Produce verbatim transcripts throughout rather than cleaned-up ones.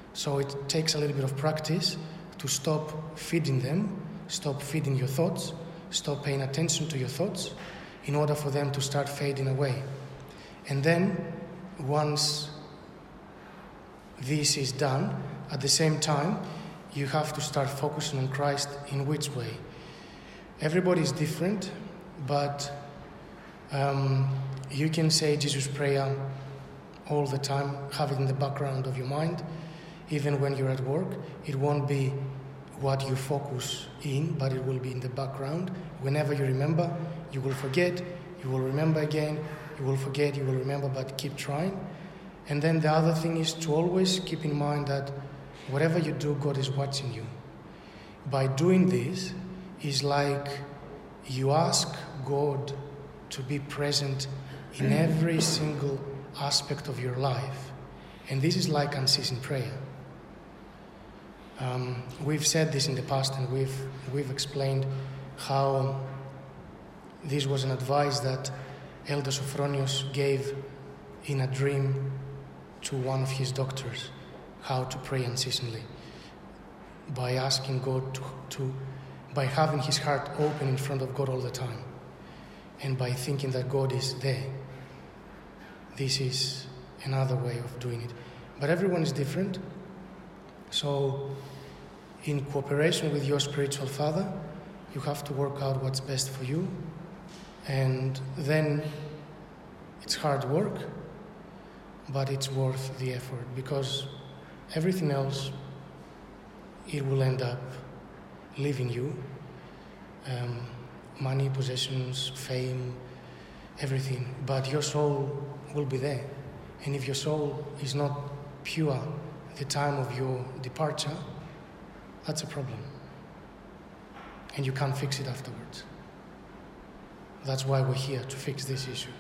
So it takes a little bit of practice to stop feeding them, stop feeding your thoughts, stop paying attention to your thoughts, in order for them to start fading away. And then, once this is done, at the same time, you have to start focusing on Christ. In which way? Everybody is different, but um, you can say Jesus' prayer all the time, have it in the background of your mind. Even when you're at work, it won't be what you focus in, but it will be in the background. Whenever you remember, you will forget, you will remember again, you will forget, you will remember, but keep trying. And then the other thing is to always keep in mind that whatever you do, God is watching you. By doing this, it's like you ask God to be present in every single aspect of your life. And this is like unceasing prayer. Um, we've said this in the past, and we've we've explained how this was an advice that Elder Sophronios gave in a dream to one of his doctors, how to pray unceasingly, by asking God to, to by having his heart open in front of God all the time, and by thinking that God is there. This is another way of doing it. But everyone is different. So, in cooperation with your spiritual father, you have to work out what's best for you. And then it's hard work, but it's worth the effort, because everything else, it will end up leaving you. Um, money, possessions, fame, everything. But your soul will be there. And if your soul is not pure at the time of your departure, that's a problem. And you can't fix it afterwards. That's why we're here, to fix this issue.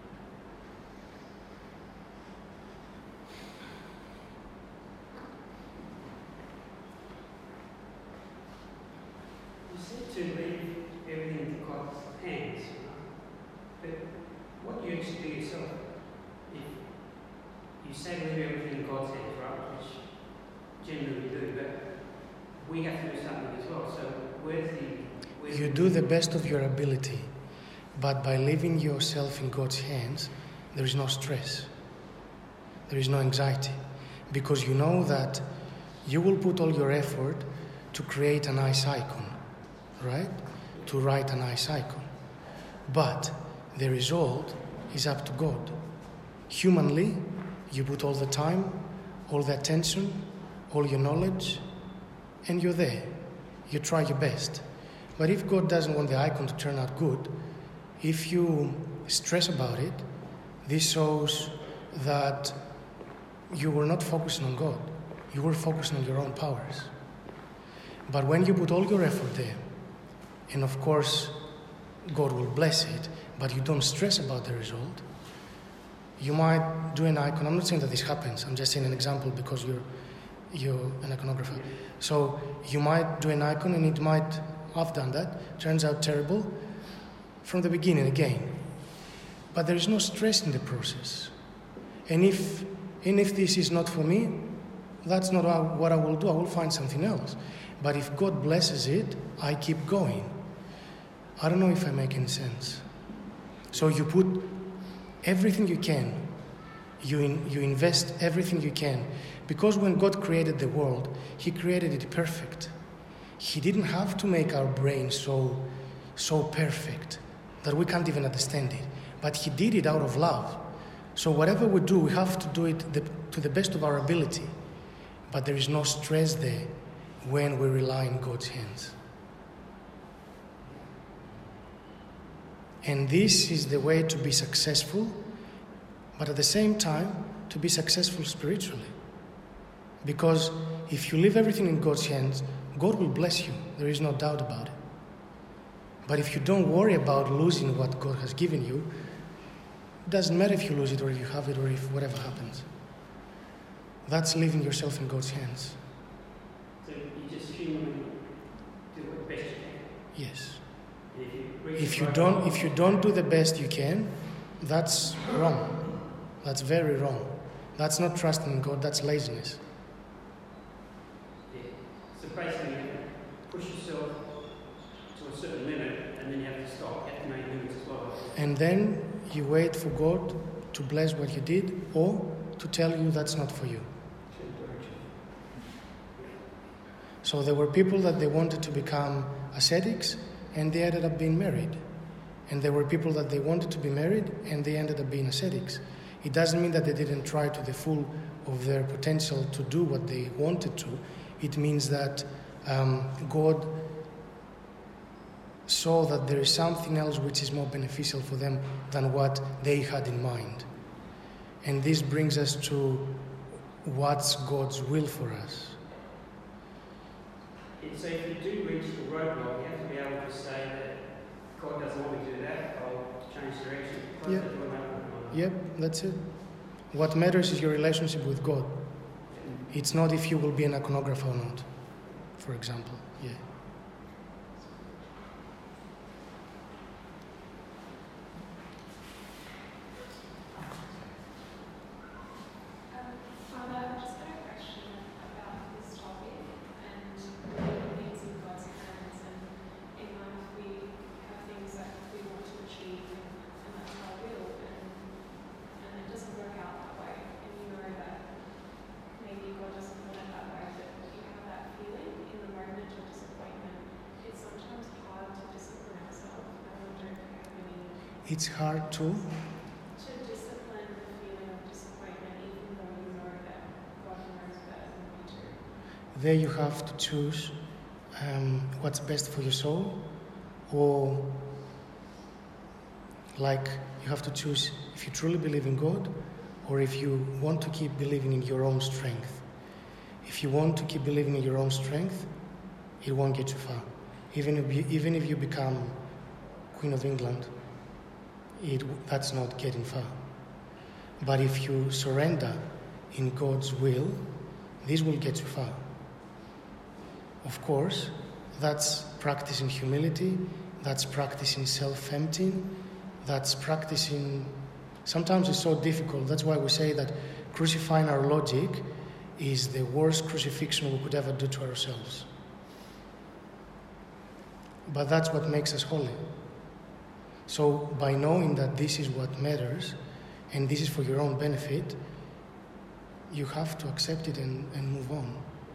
You said to leave everything in God's hands, but what do you actually do yourself? If you say leave everything in God's hands, right, which generally we do, but we have to do something as well. So where's the... Where's You the do the best of your ability, but by leaving yourself in God's hands, there is no stress. There is no anxiety, because you know that you will put all your effort to create a nice icon, right? To write a nice icon. But the result is up to God. Humanly, you put all the time, all the attention, all your knowledge, and you're there. You try your best. But if God doesn't want the icon to turn out good, if you stress about it, this shows that you were not focusing on God. You were focusing on your own powers. But when you put all your effort there, and of course, God will bless it, but you don't stress about the result, you might do an icon. I'm not saying that this happens. I'm just saying an example because you're you're an iconographer. So you might do an icon and it might have done that. Turns out terrible from the beginning again. But there is no stress in the process. And if and if this is not for me, that's not what I will do. I will find something else. But if God blesses it, I keep going. I don't know if I make any sense. So you put everything you can. You in, you invest everything you can. Because when God created the world, He created it perfect. He didn't have to make our brain so, so perfect that we can't even understand it. But He did it out of love. So whatever we do, we have to do it the, to the best of our ability. But there is no stress there when we rely on God's hands. And this is the way to be successful, but at the same time, to be successful spiritually. Because if you leave everything in God's hands, God will bless you. There is no doubt about it. But if you don't worry about losing what God has given you, it doesn't matter if you lose it or if you have it or if whatever happens. That's leaving yourself in God's hands. So you just humanly do what best you can. Yes. And if you, reach If the you right don't, level- if you don't do the best you can, that's wrong. That's very wrong. That's not trusting in God. That's laziness. So basically, you push yourself to a certain limit, and then you have to stop. You have to make limits as well. And then you wait for God to bless what you did, or to tell you that's not for you. So there were people that they wanted to become ascetics, and they ended up being married. And there were people that they wanted to be married, and they ended up being ascetics. It doesn't mean that they didn't try to the full of their potential to do what they wanted to. It means that um, God saw that there is something else which is more beneficial for them than what they had in mind. And this brings us to what's God's will for us. So if you do reach the roadblock, you have to be able to say that God doesn't want me to do that, I'll change direction. Yep. Yep, that's it. What matters is your relationship with God. It's not if you will be an iconographer or not, for example. Yeah. It's hard to? To discipline the feeling of disappointment, even though you know that God knows better than we do. There you have to choose um, what's best for your soul, or like you have to choose if you truly believe in God, or if you want to keep believing in your own strength. If you want to keep believing in your own strength, it won't get you far. Even if you, even if you become Queen of England, It, that's not getting far. But if you surrender in God's will, this will get you far. Of course, that's practicing humility, that's practicing self-emptying, that's practicing... Sometimes it's so difficult. That's why we say that crucifying our logic is the worst crucifixion we could ever do to ourselves. But that's what makes us holy. So by knowing that this is what matters, and this is for your own benefit, you have to accept it and, and move on.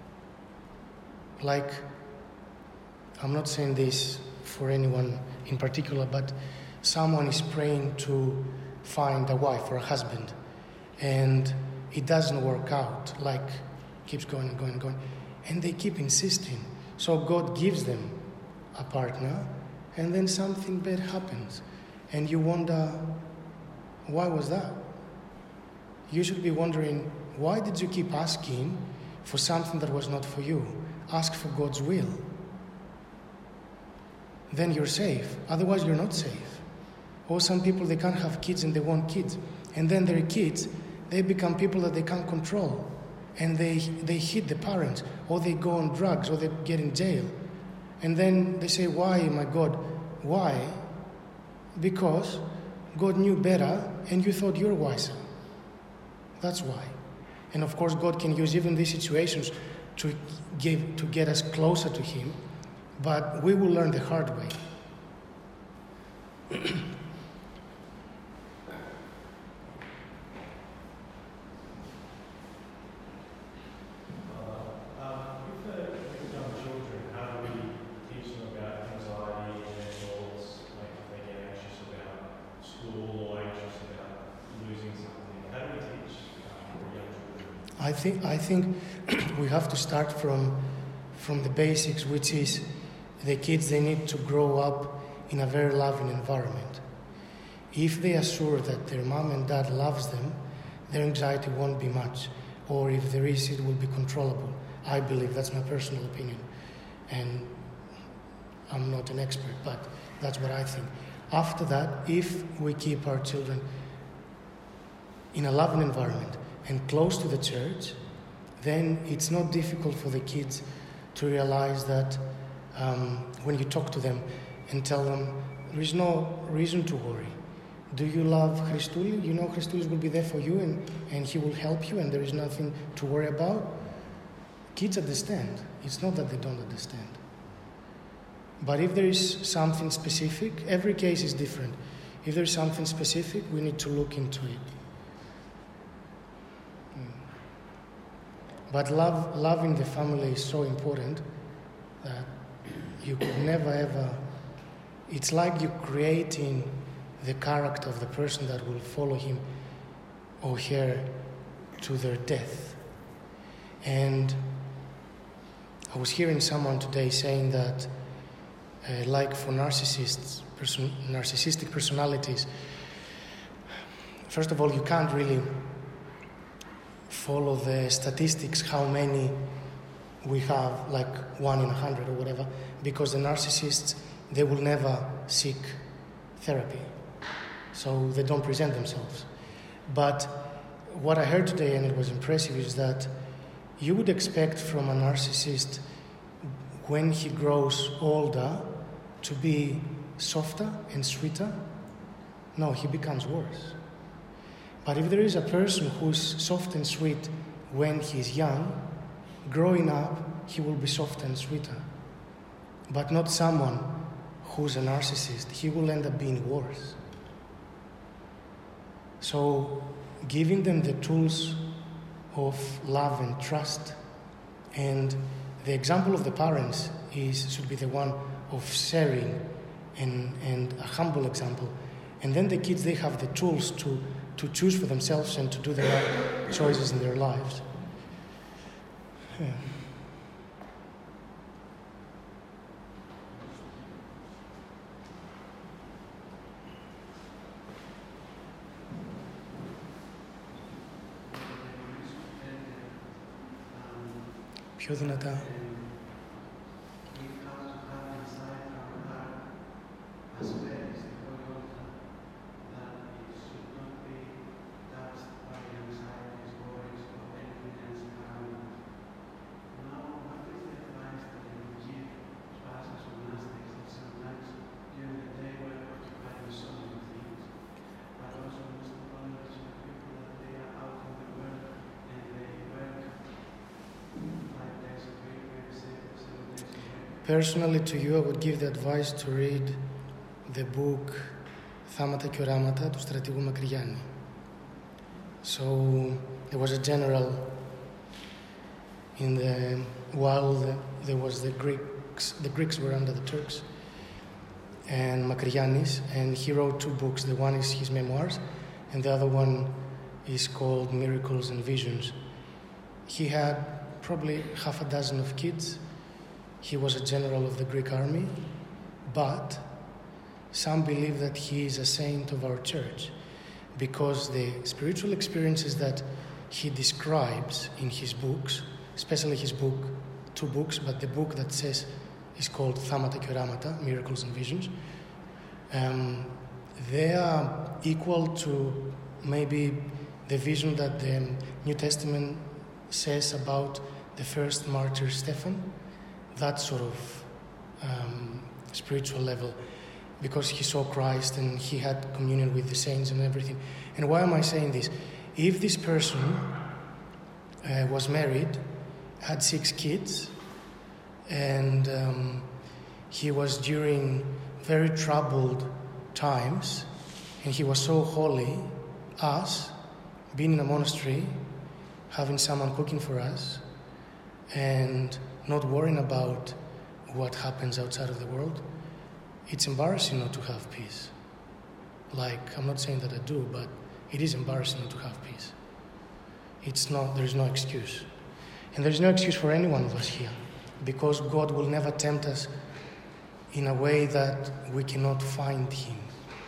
Like, I'm not saying this for anyone in particular, but someone is praying to find a wife or a husband, and it doesn't work out, like, keeps going and going and going, and they keep insisting. So God gives them a partner, and then something bad happens, and you wonder, why was that? You should be wondering, why did you keep asking for something that was not for you? Ask for God's will. Then you're safe. Otherwise, you're not safe. Or some people, they can't have kids and they want kids. And then their kids, they become people that they can't control. And they, they hit the parents, or they go on drugs, or they get in jail. And then they say, why, my God? Why? Because God knew better and you thought you're wiser. That's why. And of course, God can use even these situations to give, to get us closer to Him, but we will learn the hard way. I think I think we have to start from from the basics, which is the kids, they need to grow up in a very loving environment. If they are sure that their mom and dad loves them, their anxiety won't be much. Or if there is, it will be controllable. I believe, that's my personal opinion. And I'm not an expert, but that's what I think. After that, if we keep our children in a loving environment and close to the church, then it's not difficult for the kids to realize that um, when you talk to them and tell them, there is no reason to worry. Do you love Christoulis? You know Christoulis will be there for you and, and he will help you and there is nothing to worry about. Kids understand. It's not that they don't understand. But if there is something specific, every case is different. If there is something specific, we need to look into it. But love, love in the family is so important that you could never ever... It's like you're creating the character of the person that will follow him or her to their death. And I was hearing someone today saying that uh, like for narcissists, person, narcissistic personalities, first of all, you can't really follow the statistics, how many we have, like one in a hundred or whatever, because the narcissists, they will never seek therapy. So they don't present themselves. But what I heard today, and it was impressive, is that you would expect from a narcissist, when he grows older, to be softer and sweeter. No, he becomes worse. But if there is a person who's soft and sweet when he's young, growing up, he will be soft and sweeter. But not someone who's a narcissist. He will end up being worse. So giving them the tools of love and trust, and the example of the parents is should be the one of sharing and, and a humble example. And then the kids, they have the tools to, to choose for themselves and to do the right choices in their lives. Yeah. Πιο δυνατά. Personally, to you, I would give the advice to read the book «Θάματα και οράματα» του στρατηγού Μακρυγιάννη. So, there was a general in the while the, there was the Greeks. The Greeks were under the Turks, and Makrigiannis, and he wrote two books. The one is his memoirs, and the other one is called Miracles and Visions. He had probably half a dozen of kids. He was a general of the Greek army, but some believe that he is a saint of our church because the spiritual experiences that he describes in his books, especially his book, two books, but the book that says is called «Θάματα και οράματα», Miracles and Visions, um, they are equal to maybe the vision that the New Testament says about the first martyr Stephen. That sort of um, spiritual level, because he saw Christ and he had communion with the saints and everything. And why am I saying this? If this person uh, was married, had six kids, and um, he was during very troubled times, and he was so holy, us, being in a monastery, having someone cooking for us, and not worrying about what happens outside of the world, it's embarrassing not to have peace. Like, I'm not saying that I do, but it is embarrassing not to have peace. It's not, there is no excuse. And there is no excuse for any one of us here, because God will never tempt us in a way that we cannot find Him.